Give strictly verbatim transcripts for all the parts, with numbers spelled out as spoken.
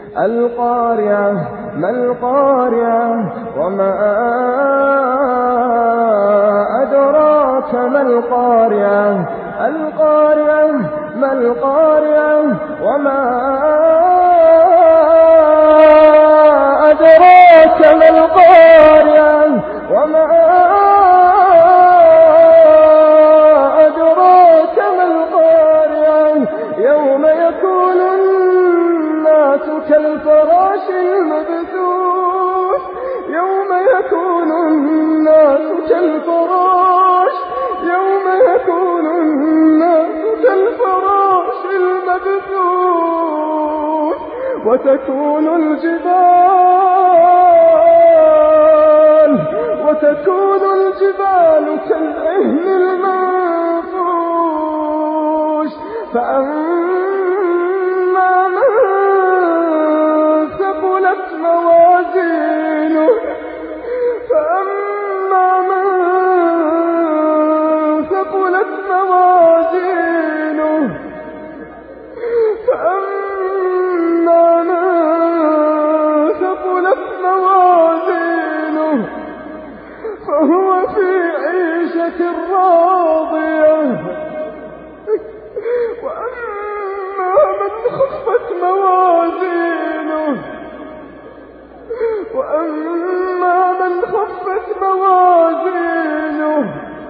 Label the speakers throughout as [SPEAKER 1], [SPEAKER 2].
[SPEAKER 1] القارعة ما القارعة وما أدراك ما القارعة القارعة ما القارعة وما أدراك ما القارعة وما أدراك ما القارعة يوم يكون الناس كالفراش المبثوث يوم يكون الناس كالفراش يوم يكون الناس كالفراش المبثوث وتكون الجبال وتكون الجبال كالعهن المنفوش فأما من ثقلت موازينه فأما من ثقلت موازينه فأما من ثقلت موازينه فهو في عيشة راضية وأما من خفت موازينه وأما من خفت موازينه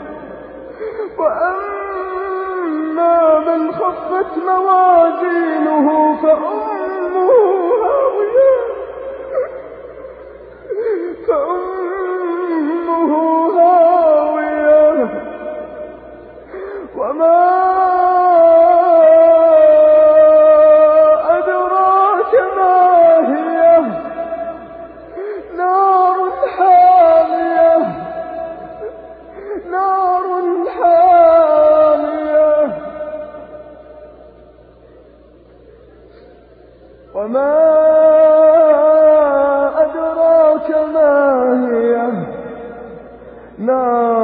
[SPEAKER 1] وأما من خفت موازينه فأمه هاوية فأمه هاوية وما أدراك ما هي نار حامية نار حامية وما أدراك ما هي نار